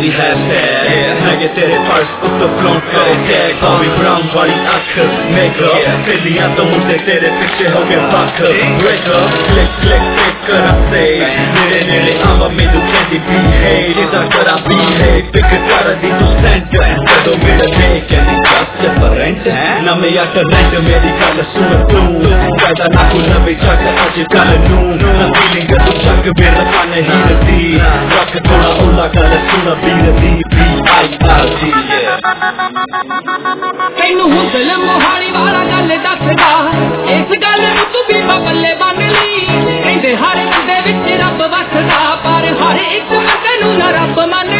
वाली हैशटैग लगे तेरे पर्स तो फ्लॉन्ट करे टैग बॉबी ब्राउन वाली अख मेकअप सहेलियां तो मुझसे तेरे पीछे हो गए बक ब्रेकअप क्लिक क्लिक क्लिक करा से मेरे नेड़े आवा मेनू कहती भी है इदा करा भी है पिक कर दी तू सेंट कदों मेरे दे कहती जस्ट डिफरेंट ना मैं या करंट मेरी गल सुन तू ज्यादा ना कोई नवी चक अज कल नू ना फीलिंग तू चक मेरा कान ही रती रख थोड़ा उला गल सुन बीर दी B-I-R-D ਤੈਨੂੰ ਹੁਸਨ ਮੋਹਾਲੀ ਵਾਲਾ ਗੱਲ ਦੱਸਦਾ ਇਸ ਗੱਲ ਨੂੰ ਤੂੰ ਵੀ ਬੱਲੇ ਬਣ ਲਈ ਕਹਿੰਦੇ ਹਰ ਇੱਕ ਦੇ ਵਿੱਚ ਰੱਬ ਵਸਦਾ ਪਰ ਹਰ ਇੱਕ ਬੰਦੇ ਨੂੰ ਨਾ ਰੱਬ ਮੰਨ